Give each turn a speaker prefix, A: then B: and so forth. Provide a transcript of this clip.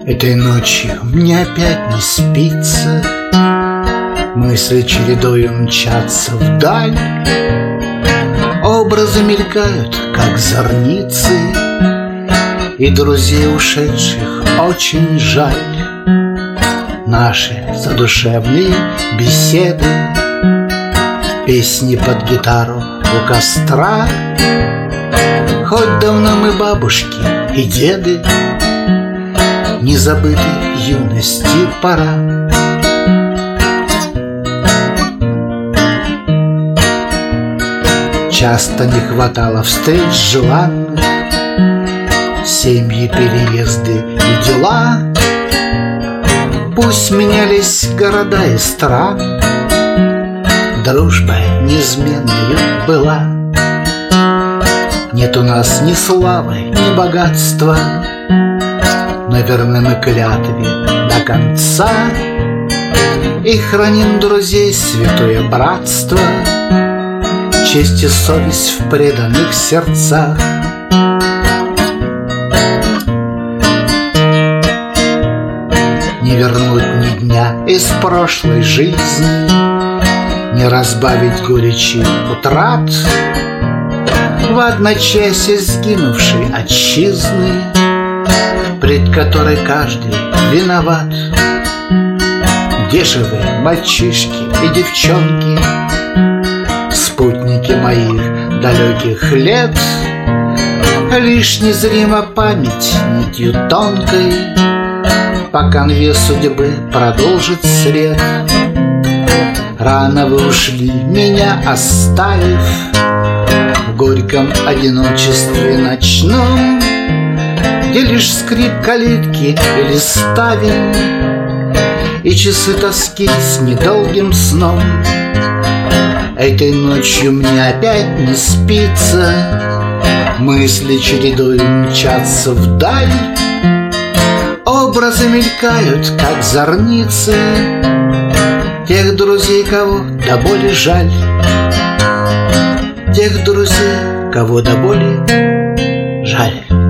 A: Этой ночью мне опять не спится, мысли чередою мчатся вдаль, образы мелькают, как зорницы, и друзей ушедших очень жаль. Наши задушевные беседы, песни под гитару у костра, хоть давно мы бабушки и деды, не забытой юности пора. Часто не хватало встреч желанных, семьи, переезды и дела. Пусть менялись города и страны, дружба неизменною была. Нет у нас ни славы, ни богатства, но верны мы клятве до конца и храним друзей святое братство, честь и совесть в преданных сердцах. Не вернуть ни дня из прошлой жизни, не разбавить горечи утрат в одночасье сгинувшей отчизны, пред которой каждый виноват. Где же вы, мальчишки и девчонки, спутники моих далеких лет? Лишь незрима память нитью тонкой по конве судьбы продолжит след. Рано вы ушли, меня оставив в горьком одиночестве ночном, где лишь скрип калитки или ставень и часы тоски с недолгим сном. Этой ночью мне опять не спится, мысли чередой мчатся вдаль, образы мелькают, как зорницы, тех друзей, кого до боли жаль, тех друзей, кого до боли жаль.